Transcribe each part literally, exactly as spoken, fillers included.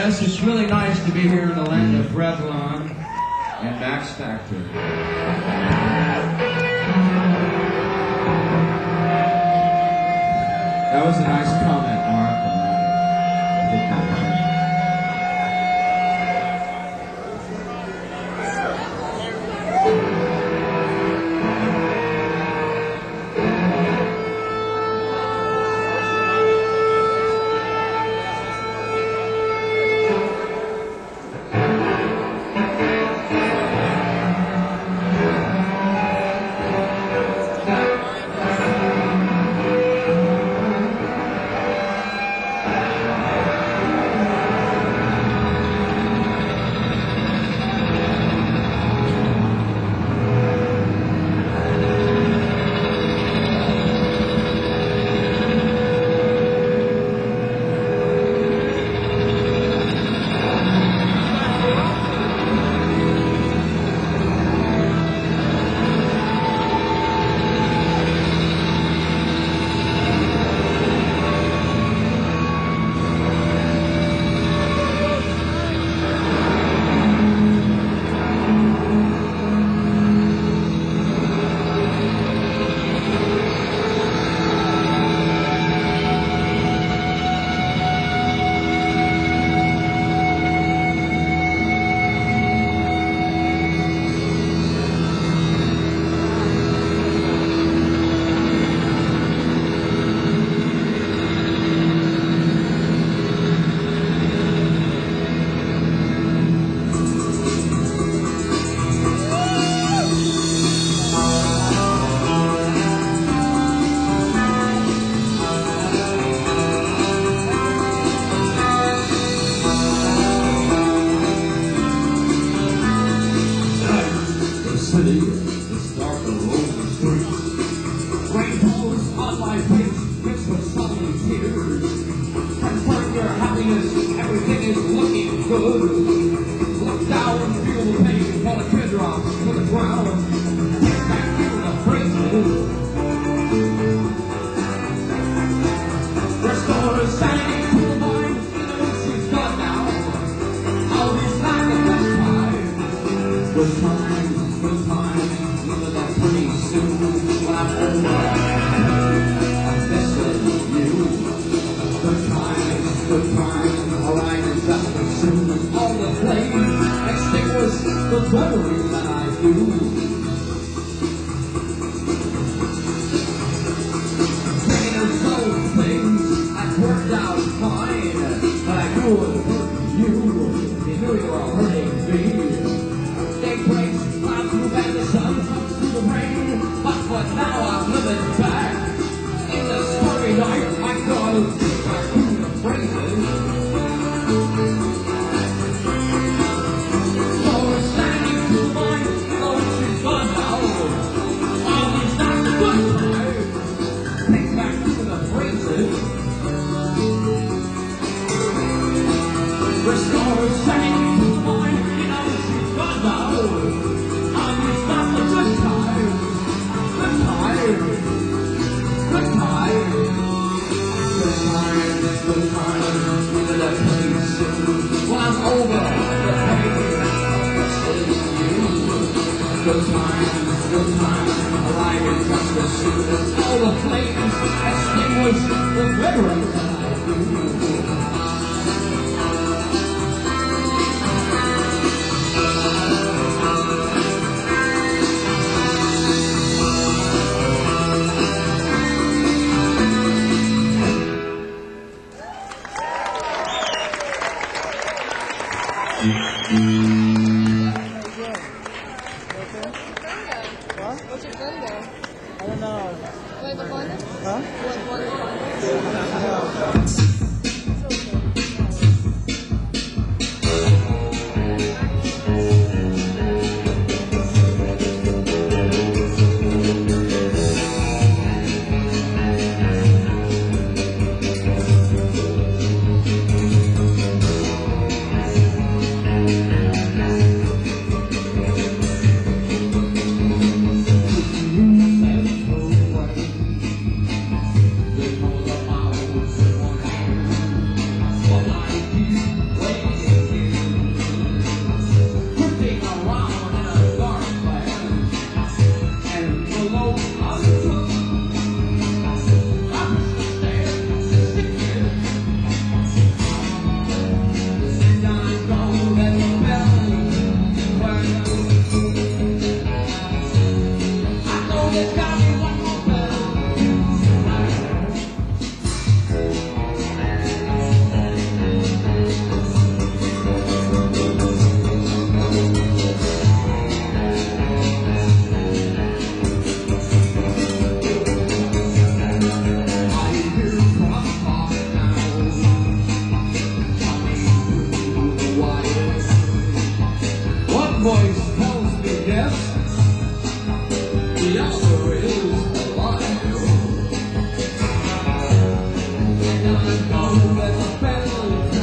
Yes, it's really nice to be here in the land of Revlon and Max Factor. That was a nice comment, Mark. voice tells me yes. The other is alive. And I know that the bells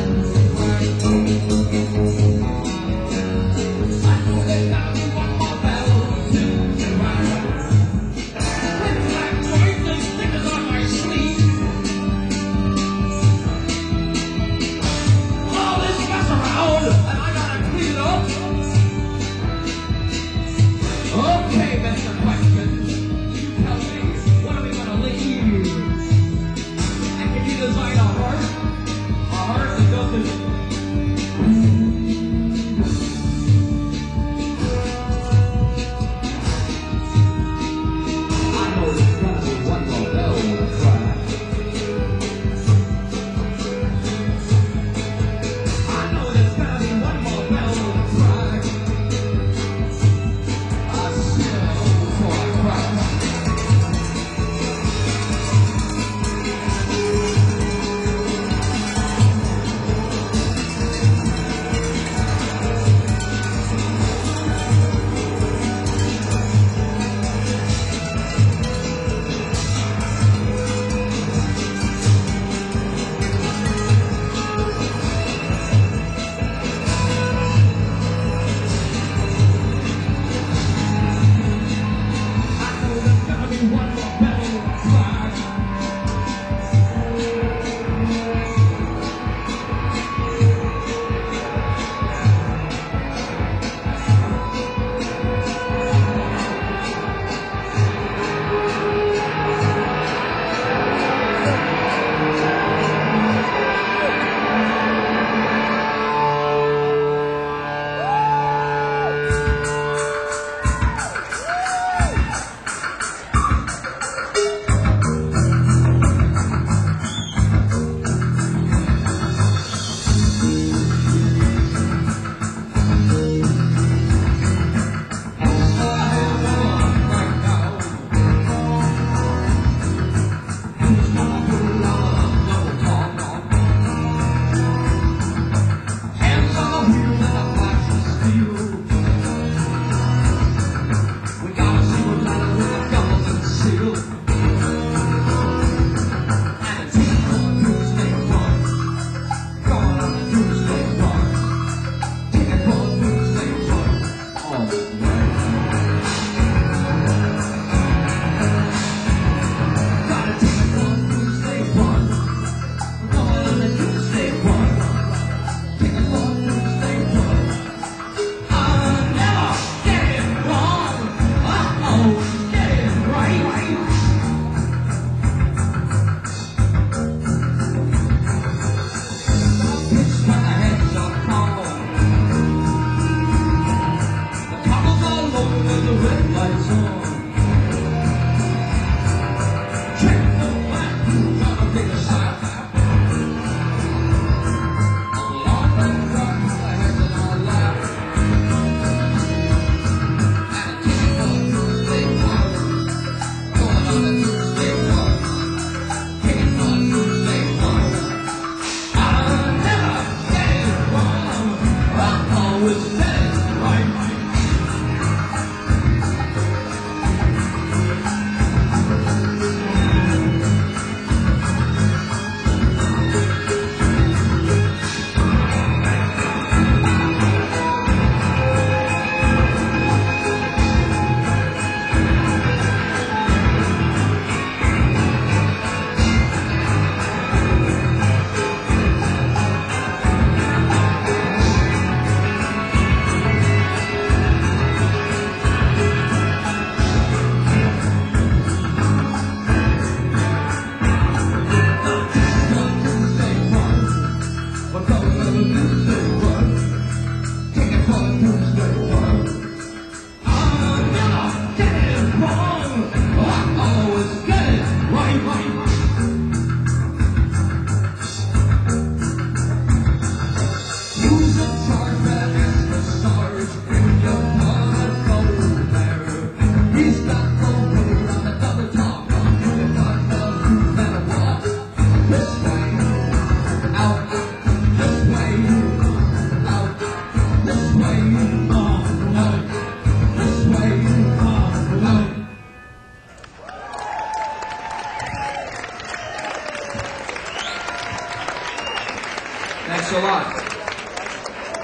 I know that I want my bells to ring. With black voices sticking on my sleeve. All this mess around, and I gotta clean it up.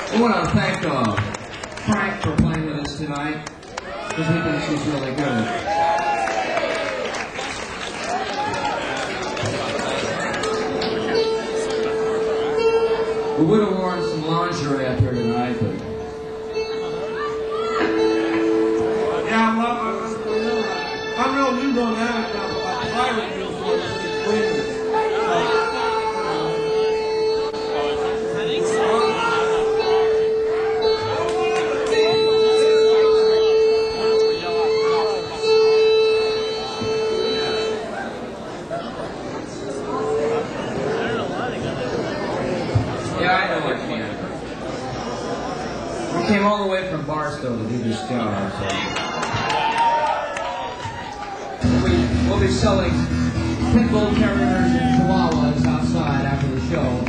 I want to thank uh, Frank for playing with us tonight, because he thinks he's really good. We would have worn some lingerie up here tonight, but... Yeah, I love it. I know you know that about the pirate deal for this win. Yeah, I know what you mean. We came all the way from Barstow to do this job, so... We, we'll be selling pit bull terriers and chihuahuas outside after the show.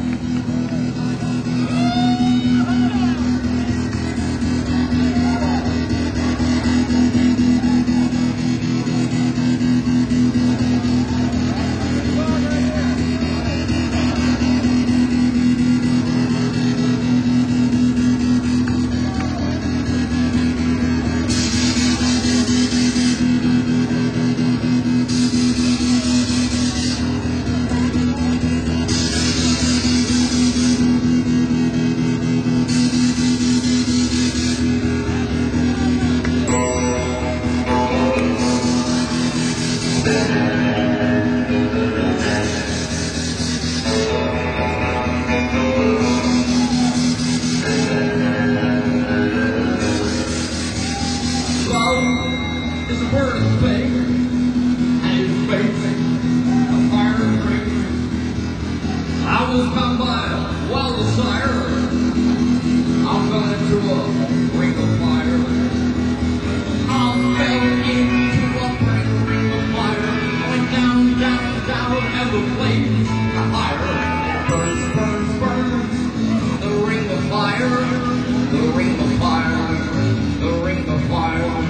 Is a burning thing, and it's facing a fire ring. I was bound by a wild desire. I fell into a ring of fire. I fell into a burning ring of fire. I went down, down, down, and the flames got higher. Burns, burns, burns. The ring of fire. The ring of fire. The ring of fire.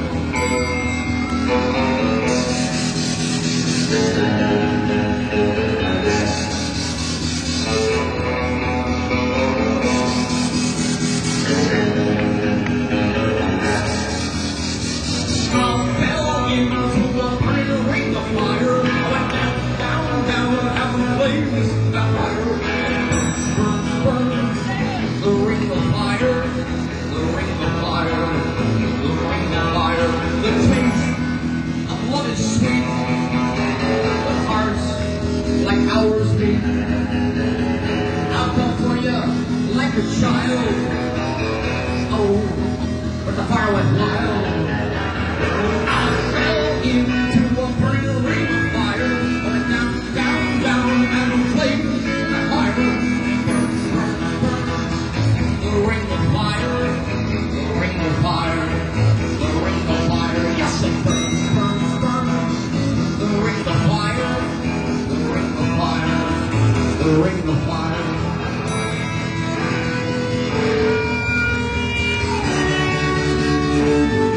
Child, oh, but the fire went wild. I fell into a burning ring of fire. Went down, down, down, and the flames got higher. Burn, burn, burn. The ring of fire, the ring of fire, the ring of fire. Yes, it burns, burns, burns. The ring of fire, the ring of fire, the ring of fire. Thank you.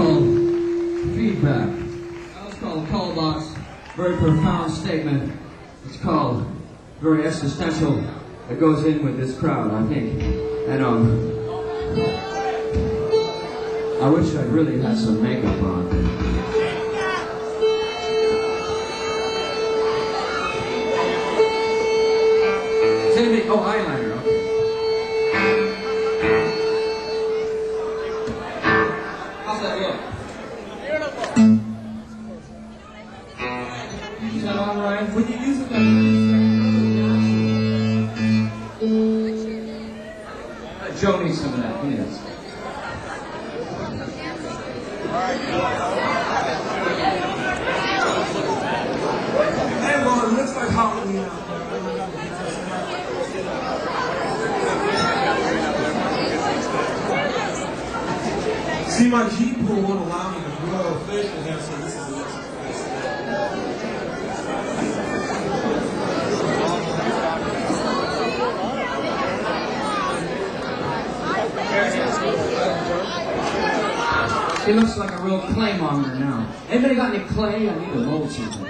called Feedback. That was called Call Box. Very profound statement. It's called very existential. It goes in with this crowd, I think. And um, I wish I really had some makeup on. Anybody? Oh, eyeliner. Okay. How's that look? Is that all right? Would you use it? Uh, Joe needs some of that. He is. Hey, Lord, it looks like Halloween out there. See, my Jeep pool won't allow me to grow fish in there, so this is the next place. He looks like a real clay monger now. Anybody got any clay? I need to mold something.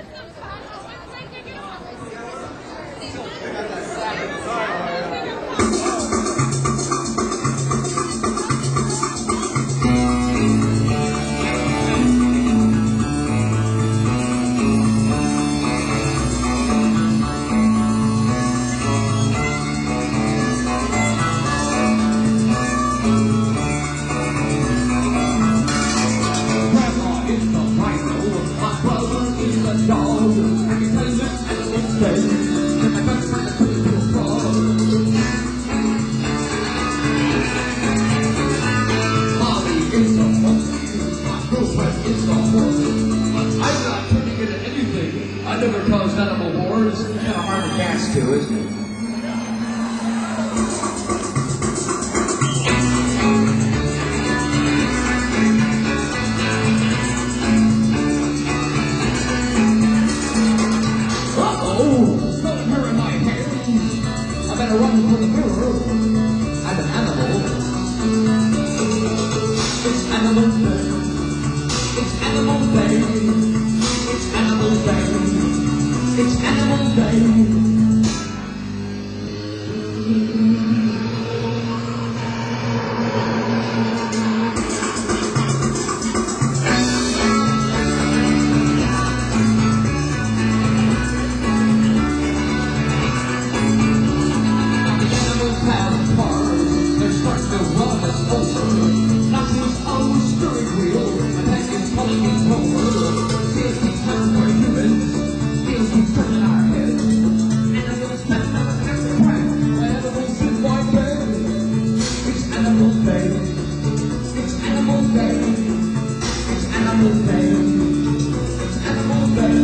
I never caused animal wars. It's kind of hard to dance to, isn't it? Uh-oh! Got hair in my hair. I better run for the mirror. I'm an animal. It's animal day. It's animal day. It's animal day. It's animal day. Animals have cars. They're starting to run us over. Not with our steering wheel. My head is pulling us over. Feels we turn for humans. Feels we turn in our heads. Animals stand up every crack. Animals in my bed. It's animal day. It's animal day. It's animal day. It's animal day.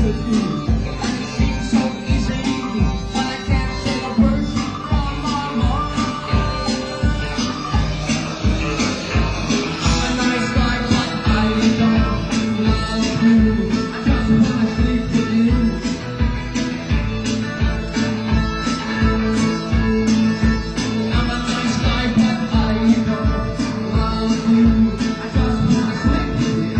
with you. It seems so easy, but I can't say a word from my mind. I'm a nice guy, but I don't love you. I just wanna sleep with you. I'm a nice guy, but I don't love you. I just wanna sleep with you.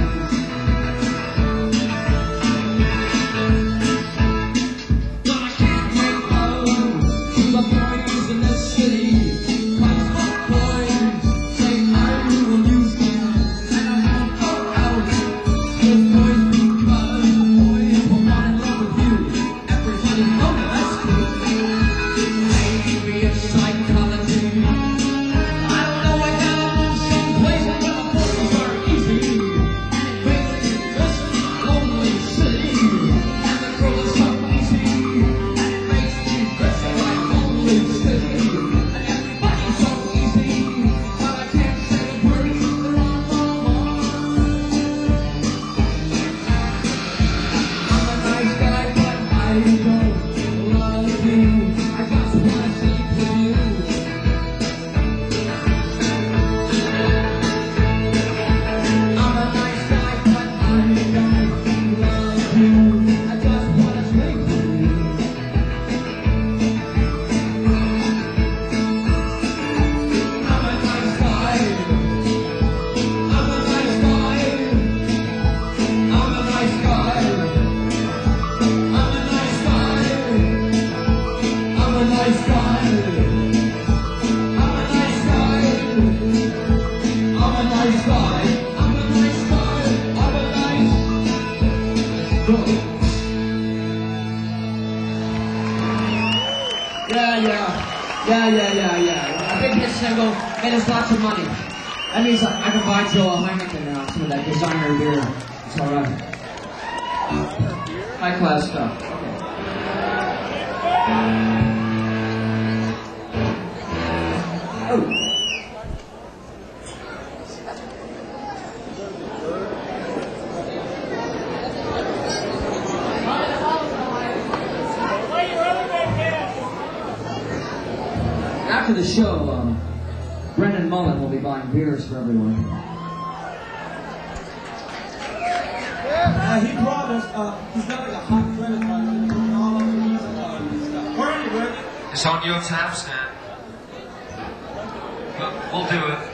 But I can't make love to the boys in this city, 'cause the boys say I will use them, and I won't go out with boys because the boys will fall in love with you. Everybody know that's true. Maybe it's psychology. I don't know, I gotta move someplace where the boys are easy, and it makes this lonely city, and the girl is so easy, and it makes me this like lonely city, and everybody's so easy, but I can't say a word, they're on my mind. I'm a nice guy, but I don't love you. I just wanna sleep with you. I'm a nice guy, but I don't love you. I just wanna sleep with you. I'm a nice guy. I'm a nice guy. I'm a nice guy. I'm a nice guy. I'm a nice guy. I'm a nice guy. I'm a nice guy. I'm a nice guy. I'm a nice guy. Yeah, yeah. Yeah, yeah, yeah, yeah. A big hit single made us lots of money. That means I, I can buy Joe a Heineken now, some of that designer beer. It's alright. High class stuff. Oh. After the show, um, Brendan Mullen will be buying beers for everyone. Uh, he promised, uh, he's got like a hot credit card and all of the music cards and stuff. Where are you, Rick? It's on your tap stand. But we'll do it.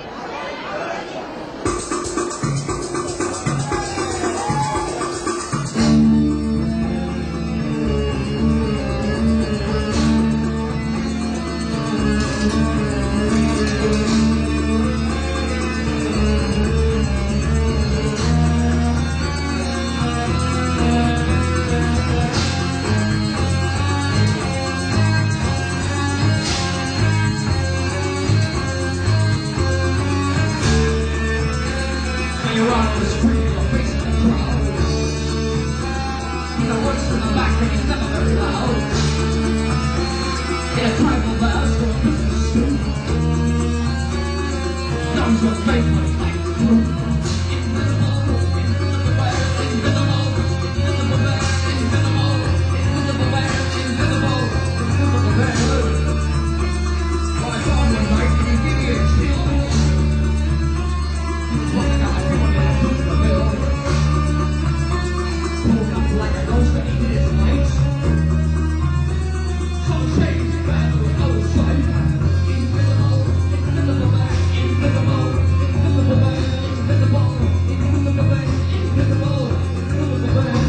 When you're on the street, you're facing the crowd. The words from the back, and it's never very loud. In a tribal vest or a business suit. Knows your face when it's like blue. Invisible, invisible bear, invisible, invisible bear, invisible, invisible bear, invisible, invisible bear. Well, I saw him one night, and he gave me a chill. Walking out, I feel like I took the bill. Pulled up like a ghost and he his lights. So changed back to the other side. Invisible, invisible back, invisible, invisible back, invisible, invisible back, invisible, invisible back.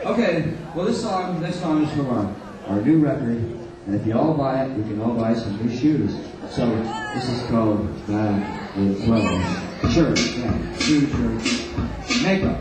Okay, well this song, next song is from our, our new record, and if you all buy it, we can all buy some new shoes. So this is called Bad with Clothes. Shirts, yeah, shoes, shirts, makeup.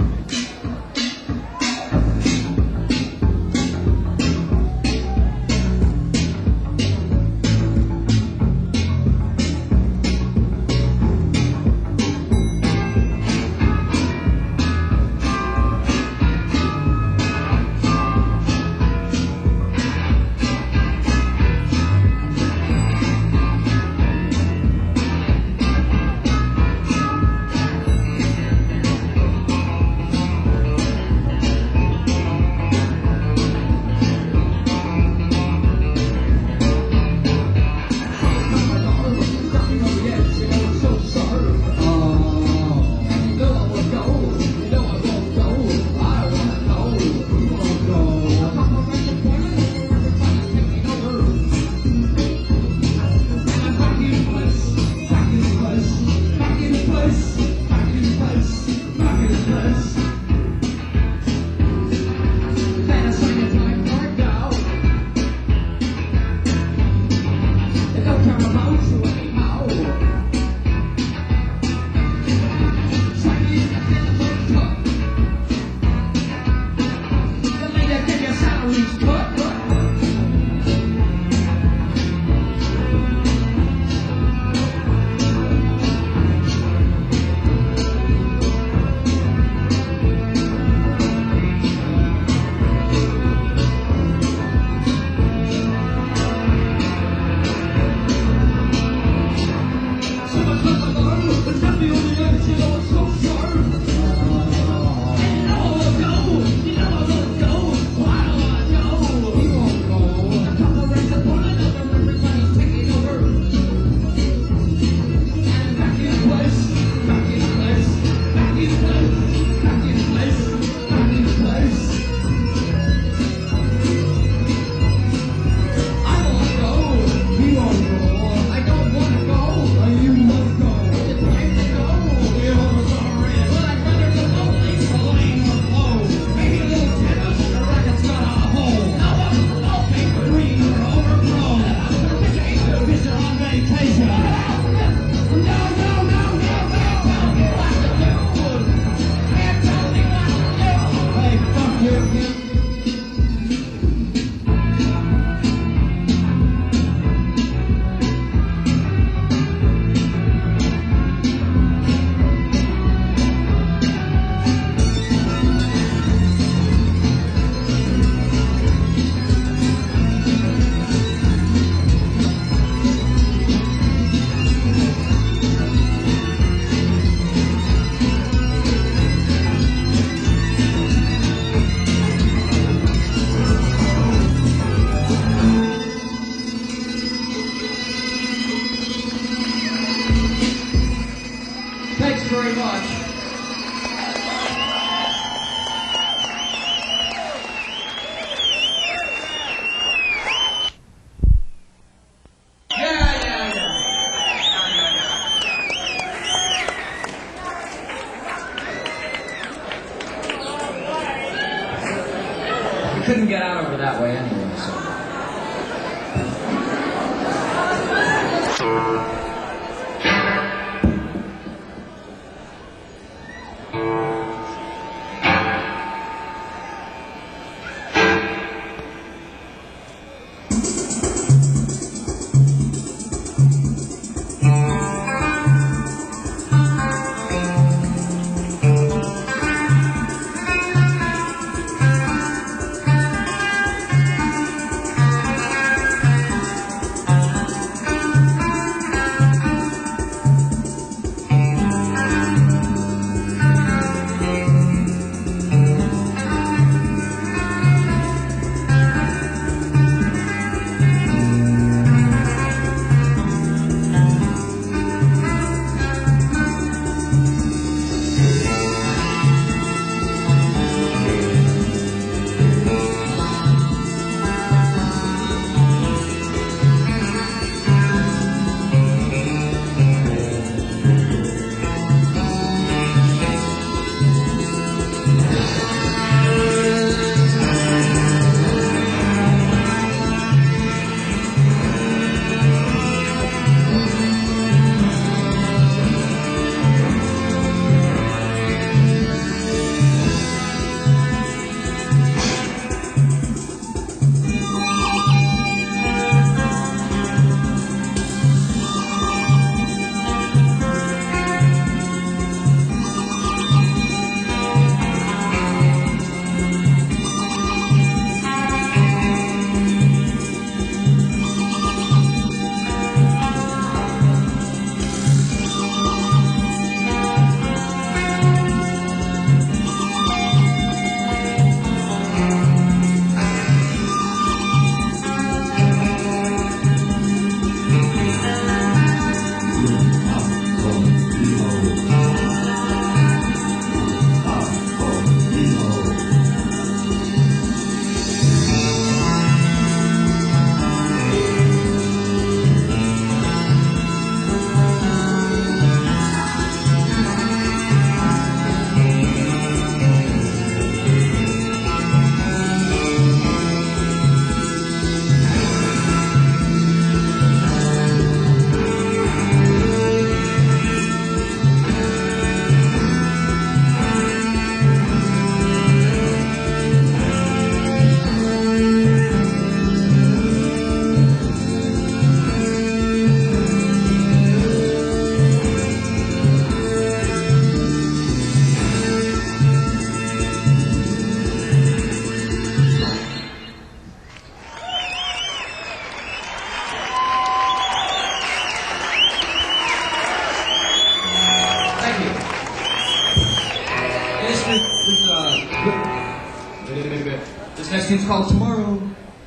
Very much. Yeah, yeah, yeah. We couldn't get out over that way anyway, so. This next tune's called Tomorrow.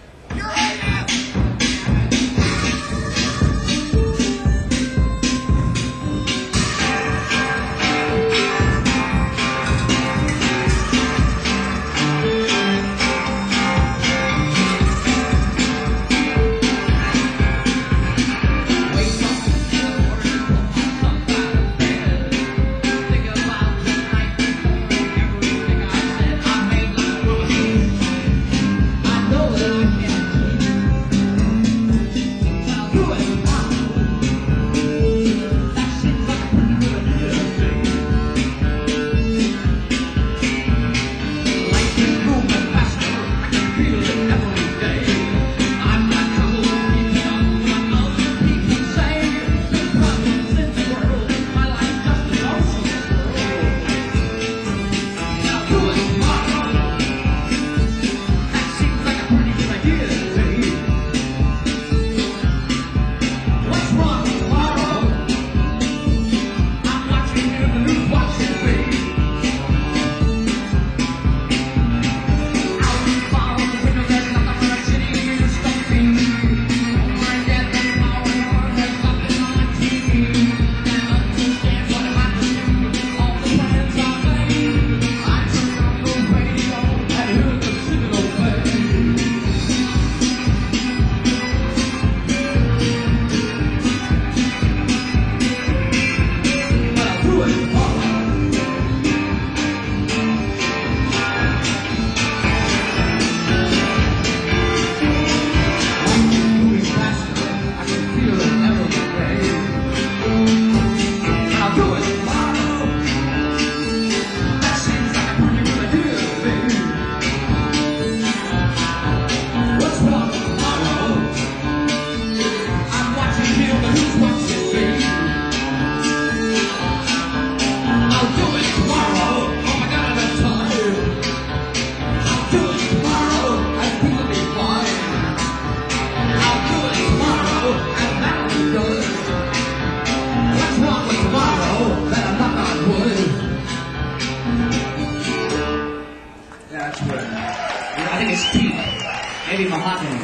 I think it's Pete. Maybe Mahogany.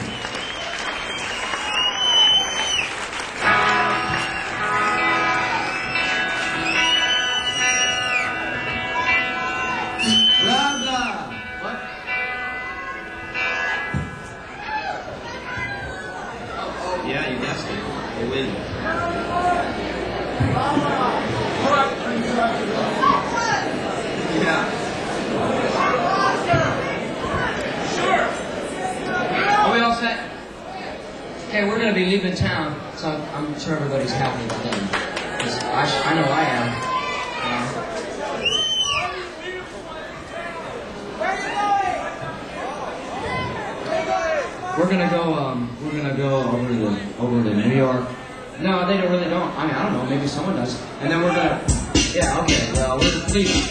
Blah, blah. What? Oh, oh. Yeah, you guessed it. They win. Yeah. Are we all set? Okay, we're going to be leaving town, so I'm, I'm sure everybody's happy about that. 'Cause I, I know I am. Uh, we're gonna go. Um, we're gonna go over to over to New York. No, they don't really don't. I mean, I don't know. Maybe someone does. And then we're gonna. Yeah. Okay. Well, we're leaving.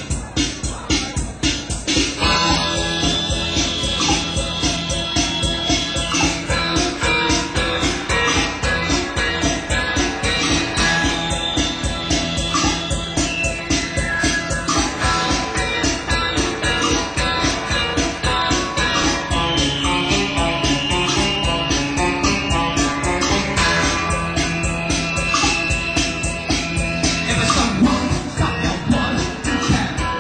If it's someone, stop that one, you can't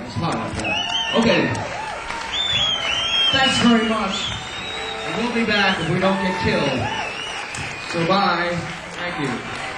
It's hot out there. Okay. Thanks very much. And we'll be back if we don't get killed. So bye. Thank you.